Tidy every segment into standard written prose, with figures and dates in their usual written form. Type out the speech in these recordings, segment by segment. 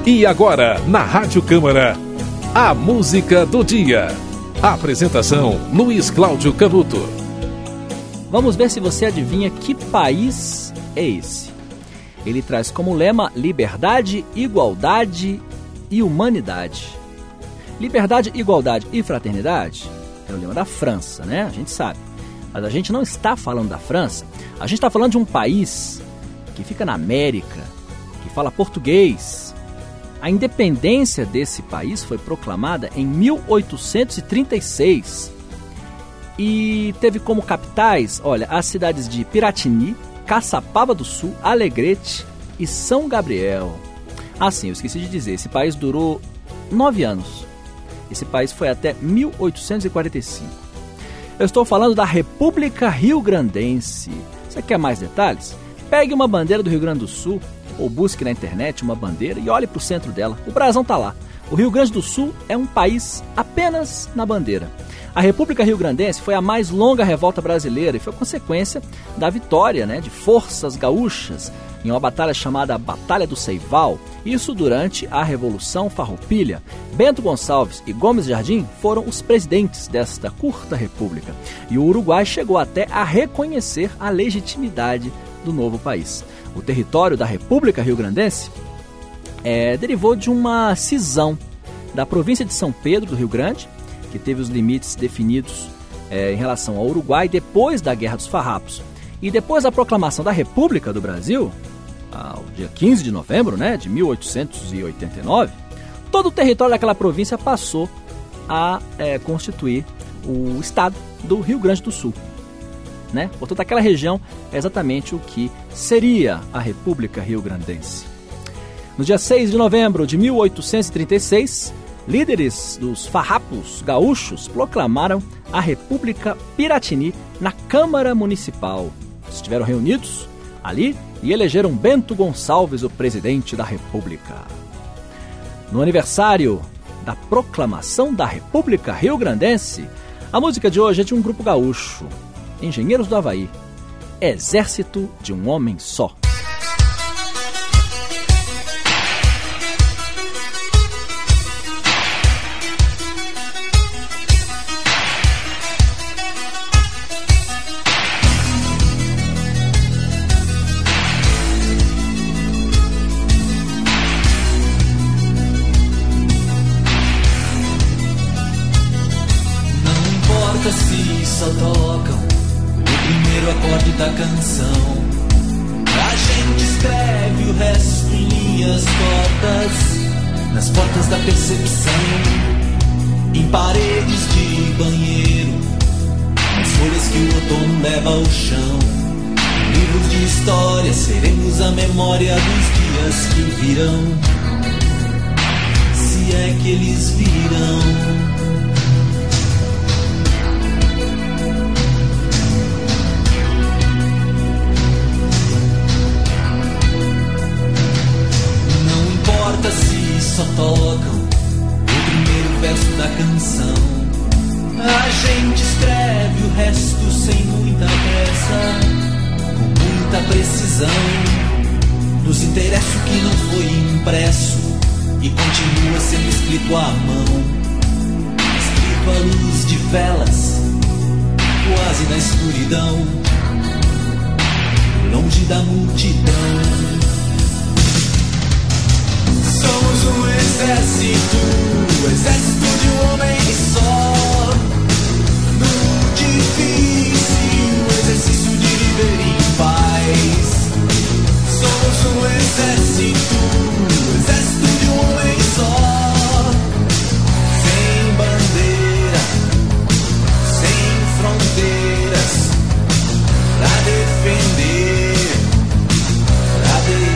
E agora, na Rádio Câmara, a música do dia. Apresentação, Luiz Cláudio Canuto. Vamos ver se você adivinha que país é esse. Ele traz como lema liberdade, igualdade e humanidade. Liberdade, igualdade e fraternidade é o lema da França, né? A gente sabe. Mas a gente não está falando da França. A gente está falando de um país que fica na América, que fala português. A independência desse país foi proclamada em 1836 e teve como capitais, olha, as cidades de Piratini, Caçapava do Sul, Alegrete e São Gabriel. Ah, sim, eu esqueci de dizer, esse país durou 9 anos. Esse país foi até 1845. Eu estou falando da República Rio-Grandense. Você quer mais detalhes? Pegue uma bandeira do Rio Grande do Sul ou busque na internet uma bandeira e olhe para o centro dela. O brasão está lá. O Rio Grande do Sul é um país apenas na bandeira. A República Rio-Grandense foi a mais longa revolta brasileira e foi consequência da vitória, de forças gaúchas em uma batalha chamada Batalha do Ceival. Isso durante a Revolução Farroupilha. Bento Gonçalves e Gomes Jardim foram os presidentes desta curta república. E o Uruguai chegou até a reconhecer a legitimidade do novo país. O território da República Rio-Grandense derivou de uma cisão da província de São Pedro do Rio Grande, que teve os limites definidos em relação ao Uruguai depois da Guerra dos Farrapos. E depois da proclamação da República do Brasil, ao dia 15 de novembro de 1889, todo o território daquela província passou a constituir o estado do Rio Grande do Sul. Portanto, aquela região é exatamente o que seria a República Rio-Grandense. No dia 6 de novembro de 1836, líderes dos farrapos gaúchos proclamaram a República Piratini na Câmara Municipal. Estiveram reunidos ali e elegeram Bento Gonçalves, o presidente da República. No aniversário da proclamação da República Rio-Grandense, a música de hoje é de um grupo gaúcho, Engenheiros do Havaí, Exército de um Homem Só. Não importa se só tocam o primeiro acorde da canção, a gente escreve o resto em linhas tortas, nas portas da percepção, em paredes de banheiro, nas folhas que o outono leva ao chão. Em livros de história seremos a memória dos dias que virão, se é que eles virão. Se só tocam o primeiro verso da canção, a gente escreve o resto sem muita pressa, com muita precisão. Nos interessa o que não foi impresso e continua sendo escrito à mão, escrito à luz de velas, quase na escuridão, longe da multidão. Somos um exército de um homem só, no difícil exercício de viver em paz. Somos um exército de um homem só, sem bandeira, sem fronteiras, pra defender, pra defender.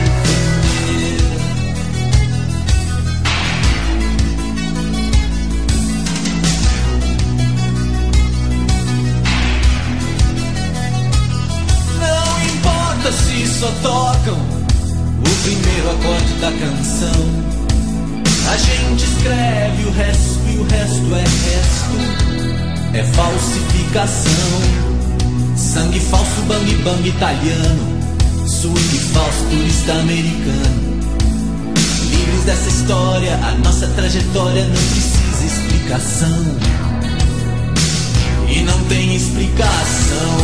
Se só tocam o primeiro acorde da canção, a gente escreve o resto e o resto é resto, é falsificação. Sangue falso, bang bang italiano, swing falso, turista americano, livres dessa história, a nossa trajetória não precisa explicação. E não tem explicação.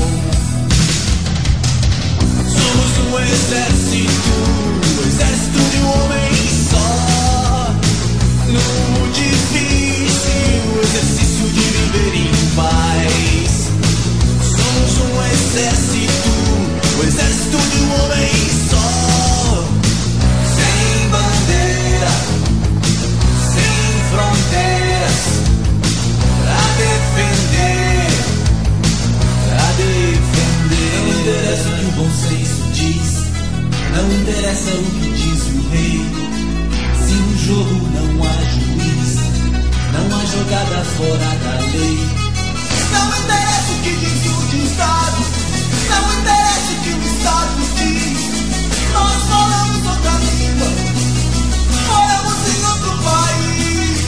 Somos um exército de um homem só. No difícil exercício de viver em paz. Somos um exército de um homem só. Sem bandeira, sem fronteiras, pra defender. Não interessa o que o bom senso diz, não interessa o que diz o rei. Se no jogo não há juiz, não há jogada fora da lei. Não interessa o que diz o ditado, não interessa o que o Estado diz. Nós falamos outra língua, moramos em outro país.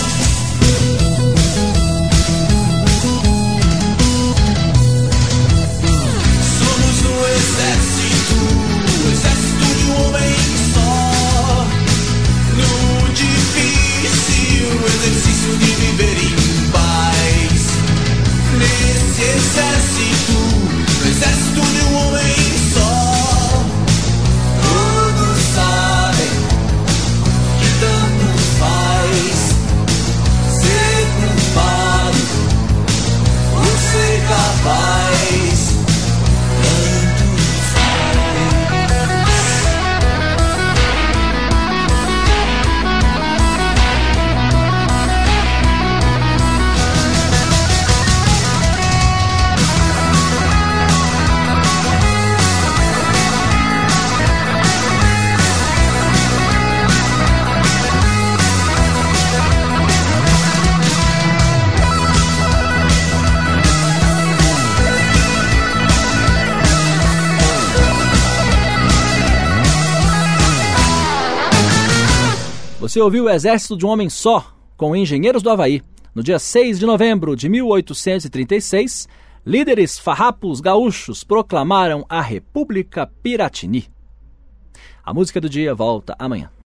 Somos um exército de um homem só. No difícil exercício de viver em paz. Nesse exército de um homem só. Todos sabem que tanto faz ser culpado ou ser capaz. Tanto Você ouviu o Exército de um Homem Só, com Engenheiros do Havaí. No dia 6 de novembro de 1836, líderes farrapos gaúchos proclamaram a República Piratini. A música do dia volta amanhã.